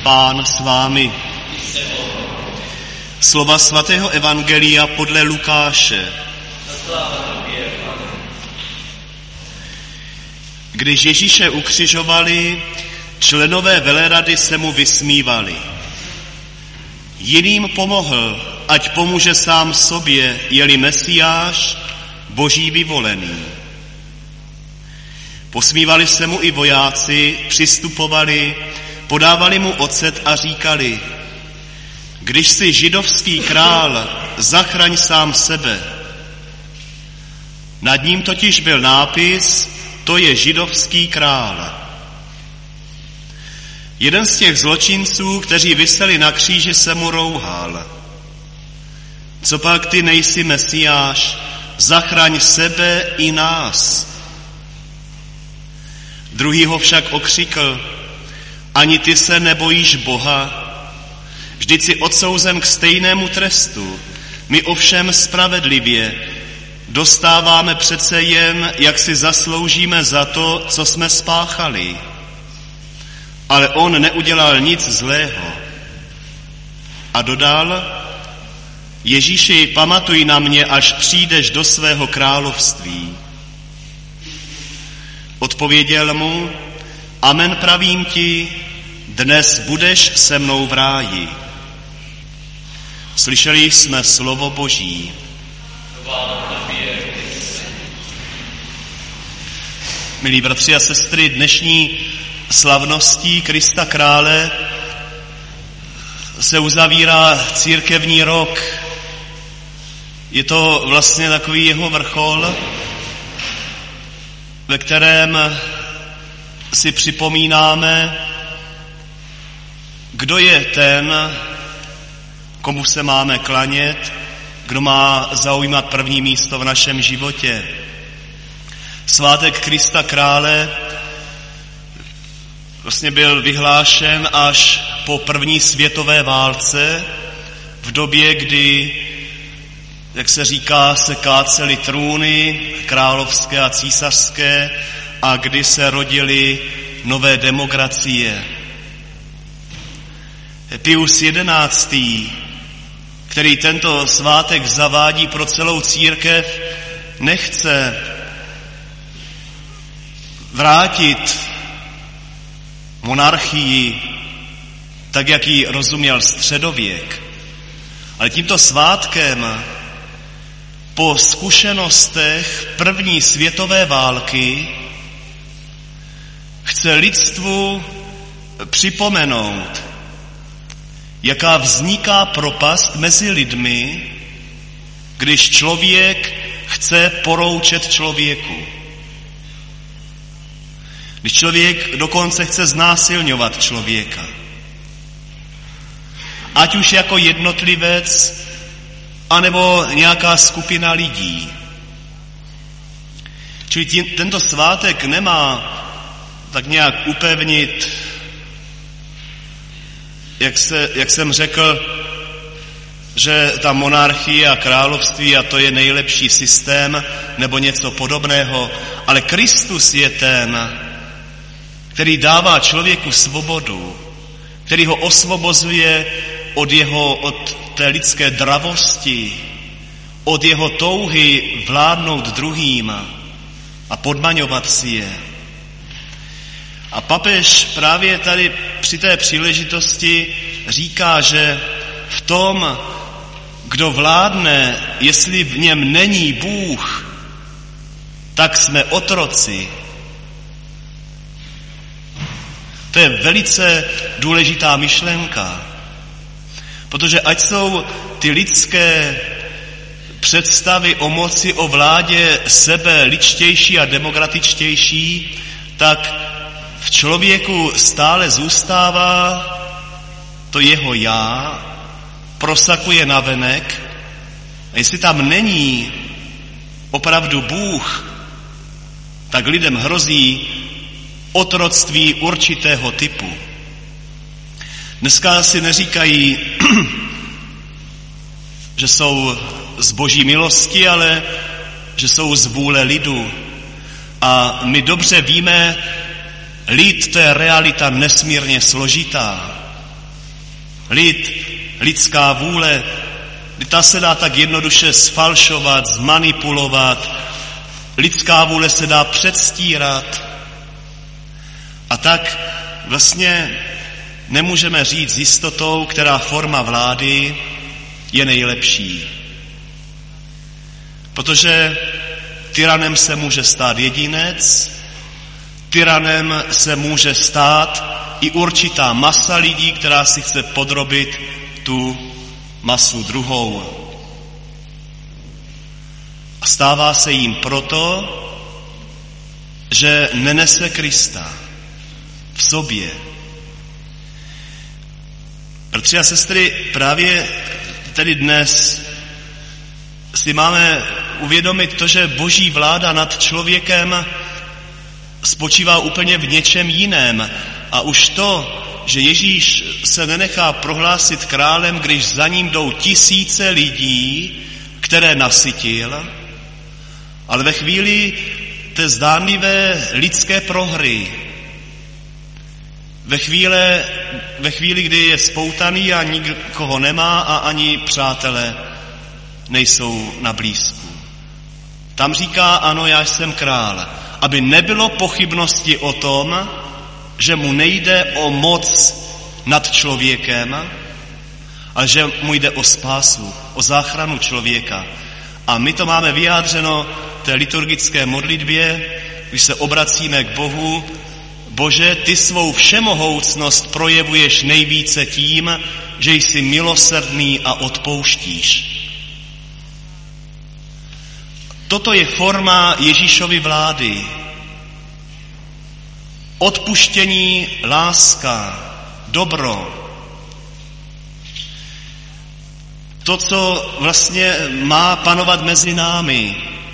Pán s vámi. Slova svatého evangelia podle Lukáše. Když Ježíše ukřižovali, členové velerady se mu vysmívali. Jiným pomohl, ať pomůže sám sobě, je-li Mesiáš, Boží vyvolený. Posmívali se mu i vojáci, přistupovali, podávali mu ocet a říkali: když jsi židovský král, zachraň sám sebe. Nad ním totiž byl nápis: to je židovský král. Jeden z těch zločinců, kteří viseli na kříži, se mu rouhal: copak ty nejsi Mesiáš, zachraň sebe i nás. Druhý ho však okřikl: ani ty se nebojíš Boha? Vždyť jsi odsouzen k stejnému trestu. My ovšem spravedlivě dostáváme přece jen, jak si zasloužíme za to, co jsme spáchali. Ale on neudělal nic zlého. A dodal: Ježíši, pamatuj na mě, až přijdeš do svého království. Odpověděl mu: amen, pravím ti, dnes budeš se mnou v ráji. Slyšeli jsme slovo Boží. Milí bratři a sestry, dnešní slavností Krista Krále se uzavírá církevní rok. Je to vlastně takový jeho vrchol, ve kterém si připomínáme, kdo je ten, komu se máme klanět, kdo má zaujímat první místo v našem životě. Svátek Krista Krále vlastně byl vyhlášen až po první světové válce, v době, kdy, jak se říká, se kácely trůny královské a císařské a kdy se rodily nové demokracie. Pius XI., který tento svátek zavádí pro celou církev, nechce vrátit monarchii tak, jak ji rozuměl středověk. Ale tímto svátkem po zkušenostech první světové války chce lidstvu připomenout, jaká vzniká propast mezi lidmi, když člověk chce poroučet člověku. Když člověk dokonce chce znásilňovat člověka. Ať už jako jednotlivec, anebo nějaká skupina lidí. Čili tento svátek nemá tak nějak upevnit, jak jsem řekl, že ta monarchie a království a to je nejlepší systém nebo něco podobného, ale Kristus je ten, který dává člověku svobodu, který ho osvobozuje od té lidské dravosti, od jeho touhy vládnout druhým a podmaňovat si je. A papež právě tady při té příležitosti říká, že v tom, kdo vládne, jestli v něm není Bůh, tak jsme otroci. To je velice důležitá myšlenka, protože ať jsou ty lidské představy o moci, o vládě sebe ličtější a demokratičtější, tak v člověku stále zůstává to jeho já, prosakuje navenek, a jestli tam není opravdu Bůh, tak lidem hrozí otroctví určitého typu. Dneska si neříkají, že jsou z Boží milosti, ale že jsou z vůle lidu. A my dobře víme, lid, to je realita nesmírně složitá. lidská vůle, ta se dá tak jednoduše sfalšovat, zmanipulovat, lidská vůle se dá předstírat. A tak vlastně nemůžeme říct s jistotou, která forma vlády je nejlepší. Protože tyranem se může stát jedinec, tyranem se může stát i určitá masa lidí, která si chce podrobit tu masu druhou. A stává se jim proto, že nenese Krista v sobě. Bratři a sestry, právě tedy dnes si máme uvědomit to, že Boží vláda nad člověkem spočívá úplně v něčem jiném. A už to, že Ježíš se nenechá prohlásit králem, když za ním jdou tisíce lidí, které nasytil, ale ve chvíli té zdánlivé lidské prohry, ve chvíli, kdy je spoutaný a nikoho nemá a ani přátelé nejsou na blízku. Tam říká, ano, já jsem král, aby nebylo pochybnosti o tom, že mu nejde o moc nad člověkem, ale že mu jde o spásu, o záchranu člověka. A my to máme vyjádřeno v té liturgické modlitbě, když se obracíme k Bohu. Bože, ty svou všemohoucnost projevuješ nejvíce tím, že jsi milosrdný a odpouštíš. Toto je forma Ježíšovy vlády. Odpuštění, láska, dobro. To, co vlastně má panovat mezi námi.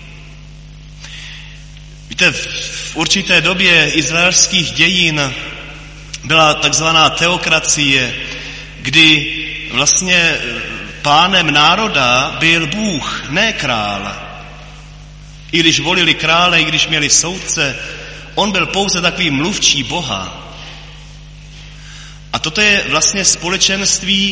Víte, v určité době izraelských dějin byla takzvaná teokracie, kdy vlastně pánem národa byl Bůh, ne král. I když volili krále, i když měli soudce, on byl pouze takový mluvčí Boha. A toto je vlastně společenství,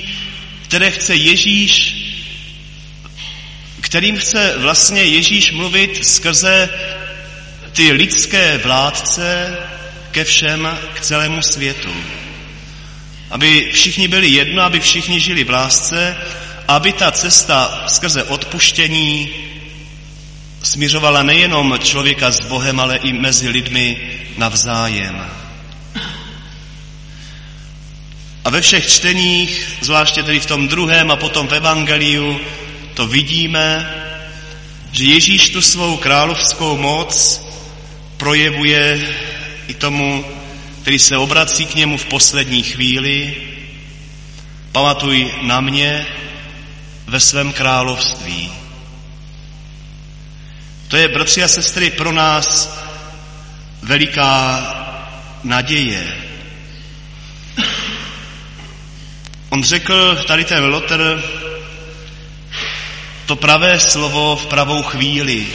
kterým chce vlastně Ježíš mluvit skrze ty lidské vládce ke všem, k celému světu. Aby všichni byli jedno, aby všichni žili v lásce, aby ta cesta skrze odpuštění směřovala nejenom člověka s Bohem, ale i mezi lidmi navzájem. A ve všech čteních, zvláště tedy v tom druhém a potom v evangeliu, to vidíme, že Ježíš tu svou královskou moc projevuje i tomu, který se obrací k němu v poslední chvíli. Pamatuj na mě ve svém království. To je, bratři a sestry, pro nás veliká naděje. On řekl, tady ten Lotr, to pravé slovo v pravou chvíli.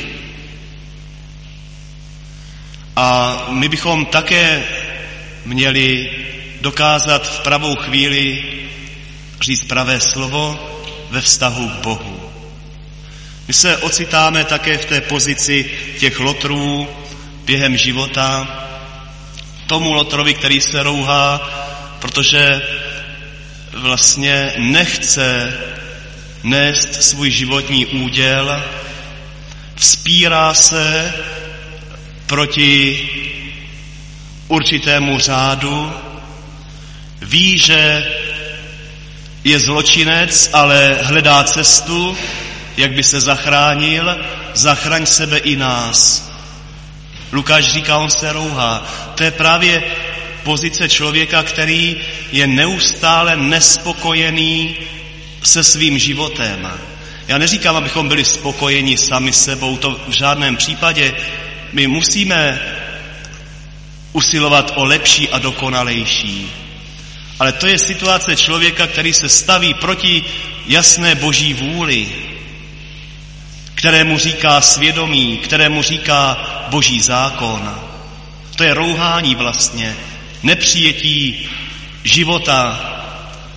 A my bychom také měli dokázat v pravou chvíli říct pravé slovo ve vztahu k Bohu. My se ocitáme také v té pozici těch lotrů během života. Tomu lotrovi, který se rouhá, protože vlastně nechce nést svůj životní úděl, vzpírá se proti určitému řádu, ví, že je zločinec, ale hledá cestu, jak by se zachránil, zachraň sebe i nás. Lukáš říká, on se rouhá. To je právě pozice člověka, který je neustále nespokojený se svým životem. Já neříkám, abychom byli spokojeni sami sebou, to v žádném případě. My musíme usilovat o lepší a dokonalejší. Ale to je situace člověka, který se staví proti jasné Boží vůli, kterému říká svědomí, kterému říká Boží zákon. To je rouhání vlastně, nepřijetí života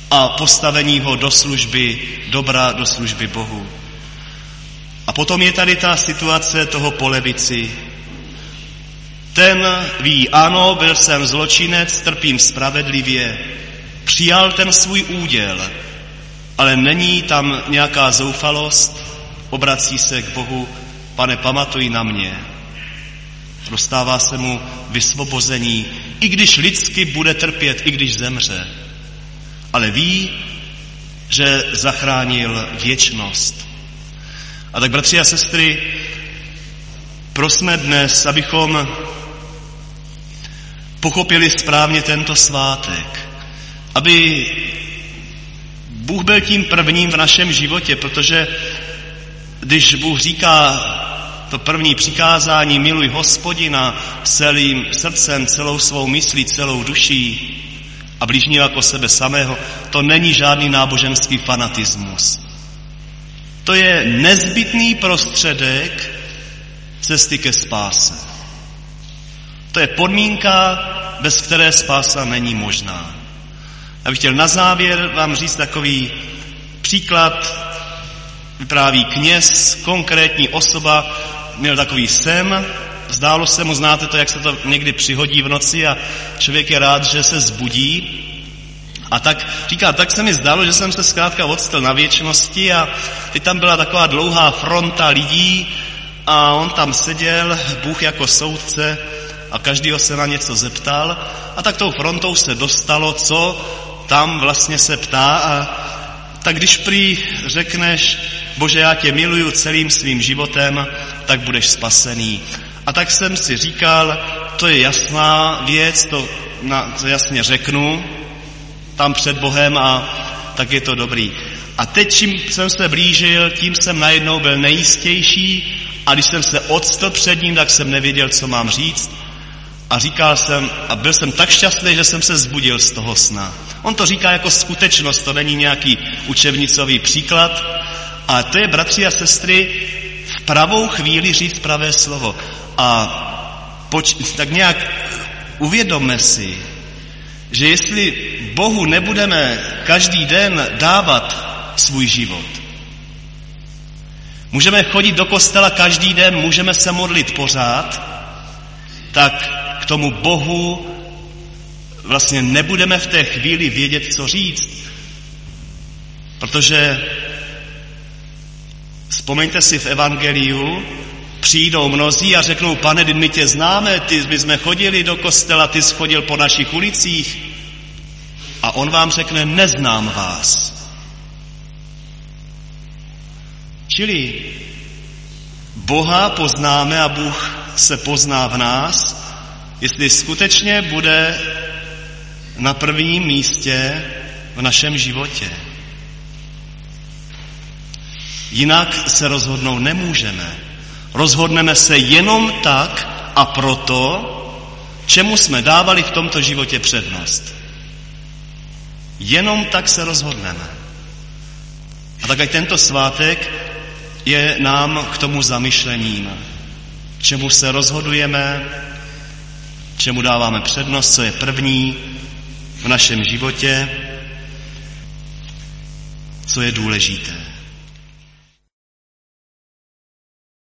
a postavení ho do služby dobra, do služby Bohu. A potom je tady ta situace toho po levici. Ten ví, ano, byl jsem zločinec, trpím spravedlivě, přijal ten svůj úděl, ale není tam nějaká zoufalost, obrací se k Bohu, Pane, pamatuj na mě. Dostává se mu vysvobození, i když lidsky bude trpět, i když zemře. Ale ví, že zachránil věčnost. A tak, bratři a sestry, prosme dnes, abychom pochopili správně tento svátek. Aby Bůh byl tím prvním v našem životě, protože když Bůh říká to první přikázání, miluj Hospodina celým srdcem, celou svou myslí, celou duší a bližního jako sebe samého, to není žádný náboženský fanatismus. To je nezbytný prostředek cesty ke spáse. To je podmínka, bez které spása není možná. Já bych chtěl na závěr vám říct takový příklad. Vypráví kněz, konkrétní osoba, měl takový sen, zdálo se mu, znáte to, jak se to někdy přihodí v noci a člověk je rád, že se zbudí. A tak říká, tak se mi zdálo, že jsem se zkrátka odstl na věčnosti a teď tam byla taková dlouhá fronta lidí a on tam seděl, Bůh jako soudce a každýho se na něco zeptal a tak tou frontou se dostalo, co tam vlastně se ptá a tak když prý řekneš, Bože, já tě miluju celým svým životem, tak budeš spasený. A tak jsem si říkal, to je jasná věc, to jasně řeknu tam před Bohem a tak je to dobrý. A teď, čím jsem se blížil, tím jsem najednou byl nejistější a když jsem se odstl před ním, tak jsem nevěděl, co mám říct. A říkal jsem, a byl jsem tak šťastný, že jsem se zbudil z toho sna. On to říká jako skutečnost, to není nějaký učebnicový příklad. A to je, bratři a sestry, v pravou chvíli říct pravé slovo. A tak nějak uvědomme si, že jestli Bohu nebudeme každý den dávat svůj život, můžeme chodit do kostela každý den, můžeme se modlit pořád, tak k tomu Bohu vlastně nebudeme v té chvíli vědět, co říct. Protože vzpomeňte si v evangeliu, přijdou mnozí a řeknou, Pane, my tě známe, my jsme chodili do kostela, ty jsi chodil po našich ulicích. A on vám řekne, neznám vás. Čili Boha poznáme a Bůh se pozná v nás, jestli skutečně bude na prvním místě v našem životě. Jinak se rozhodnout nemůžeme. Rozhodneme se jenom tak a proto, čemu jsme dávali v tomto životě přednost. Jenom tak se rozhodneme. A tak ať tento svátek je nám k tomu zamyšlením. Čemu se rozhodujeme, čemu dáváme přednost, co je první v našem životě, co je důležité.